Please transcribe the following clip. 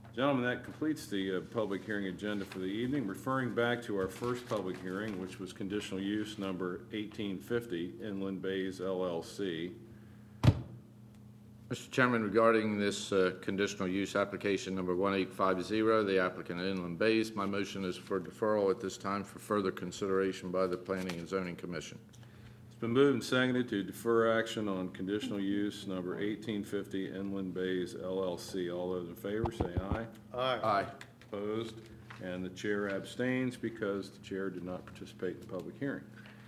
Gentlemen, that completes the public hearing agenda for the evening. Referring back to our first public hearing, which was conditional use number 1850, Inland Bays LLC. Mr. Chairman, regarding this conditional use application number 1850, the applicant Inland Bays, my motion is for deferral at this time for further consideration by the Planning and Zoning Commission. It's been moved and seconded to defer action on conditional use number 1850, Inland Bays LLC. All those in favor say aye. Aye. Aye. Opposed? And the chair abstains because the chair did not participate in the public hearing.